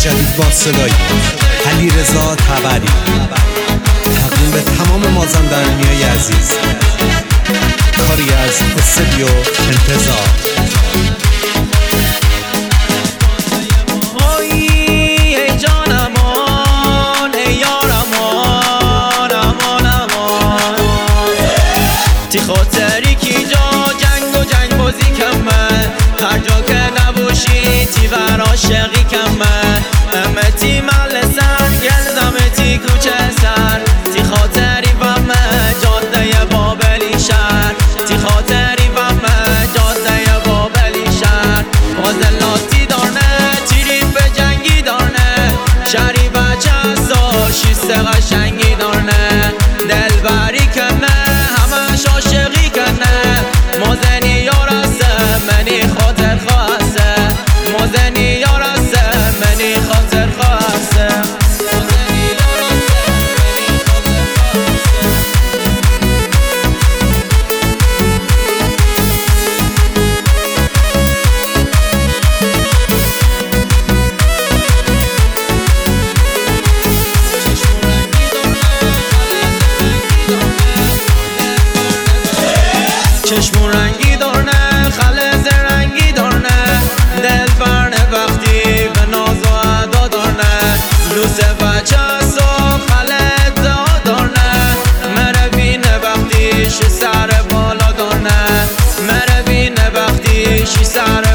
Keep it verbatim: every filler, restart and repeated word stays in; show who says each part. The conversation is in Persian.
Speaker 1: جدید با صدای علیرضا طبری، تقدیم به تمام مازندرانیای عزیز، کاری از استودیو انتظار.
Speaker 2: تی خاطری کی جا جنگ و جنگ بازی کمه، هر جا که نباشی تی ور عاشقی کمه، همه تی ملسن گلدم تی کوچه سر، تی خاطری ومه جاده بابلی شهر، تی خاطری ومه جاده بابلی شهر، وازلاتی دارنه تیری به جنگی دارنه، شهری بچه سال شیسته قشنگی دارنه، دلبری کنه عاشقی کنه، مازنی یارسه منی خاطر خواسته، مازنی یارسه منی خاطر خواسته. چشمون رنگی دارنه خاله زرنگی دارنه، دل برنه وقتی به ناز و ادا دارنه، لوس بچه سو خاله ادعا دارنه، مره بینه وقتی شی سر بالا دارنه، مره بینه وقتی شی سر